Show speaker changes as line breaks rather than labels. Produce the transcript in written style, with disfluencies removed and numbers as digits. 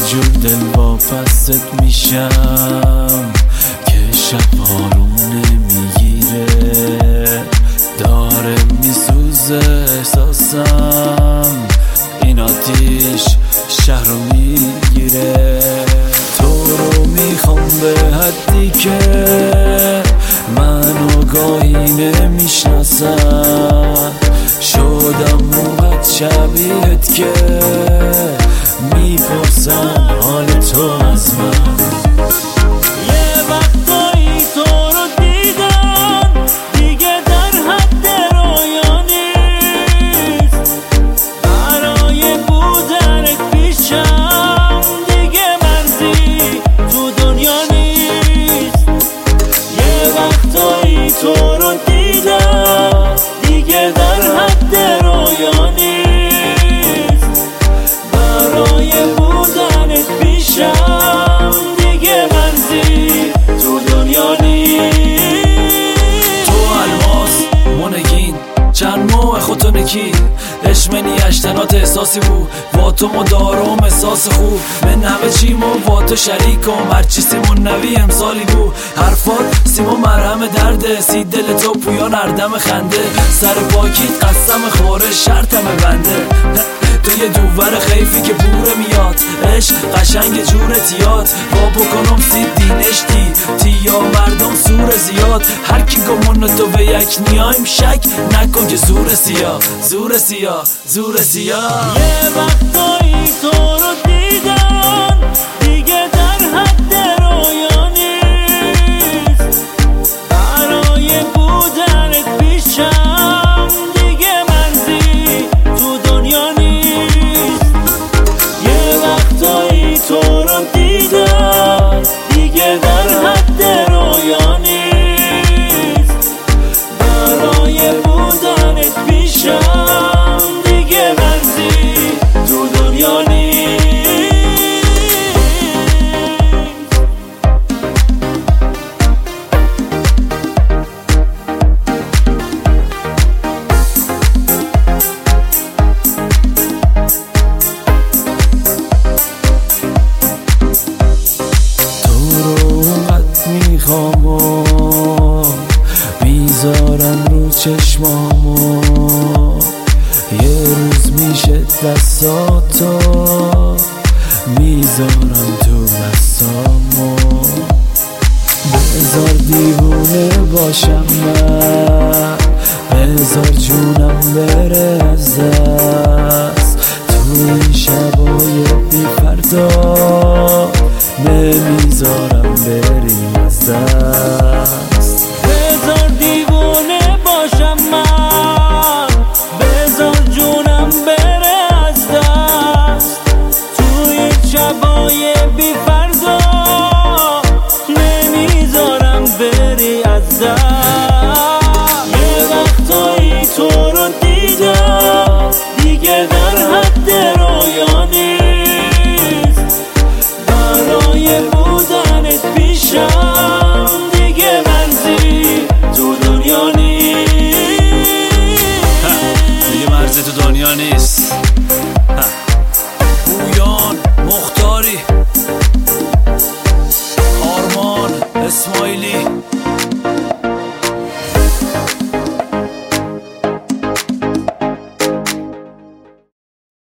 جور دل واپست میشم که شب آروم نمیگیره، داره میسوزه احساسم، این آتیش شهر رو میگیره. تو رو میخوام به حدی که منو گاهی نمیشناسم، شدم موقت شبیهت که میپرسم حال تو از من.
یه وقتایی تو رو دیدم دیگه در حد رویا نیست، برای بودنت پیشم دیگه مرزی تو دنیا نیست. یه وقتایی تو رو دیدم دیگه در حد رویا نیست، برای بودنت پیشم دیگه مرزی تو دنیا نیست.
تو الماس مونگین چند موه خودتو نکی، اشمنی اشتنات احساسی بود با تو مدارم احساس خوب، من همه چیمو با تو شریکم، هرچی سیمون نوی امسالی بود، حرفات سیمو مرهم درده، سی دل تو پویان اردم خنده، سر پاکیت قسم خوره شرطم بنده. تو یه دوور خیفی که بوره میاد، عشق قشنگ جورت یاد، با بکنم سید دینشتی تی یا مردم سور زیاد، هر کی گمون تو به یک نیایم شک نکن که زور سیاه زور سیاه زور سیاه.
یه وقتایی تو رو دیدم دیگه در حد رویا نیست، برای بودنت پیشم دیگه مرزی تو دنیا نیست. یه وقتایی تو رو دیدم دیگه در حد رویا نیست، برای بودنت پیشم دیگه مرزی تو دنیا نیست.
میخوام میذارم رو چشمامو، یه روز میشه دستاتو میذارم تو دستامو، بذار دیوونه باشم من، بذار جونم بره از دست، تو این شبای بی فردا نمیذارم بری از دست.
بذار دیوونه باشم من، بذار جونم بره از دست، توی شبای بی فردا نمیذارم بری از دست. یه وقتایی تو رو دیدم دیگه در حد رویا نیست، برای بودنت پیشم دیگه مرزی تو دنیا نیست.
دیگه مرزی تو دنیا نیست. پویان مختاری، آرمان اسماعیلی.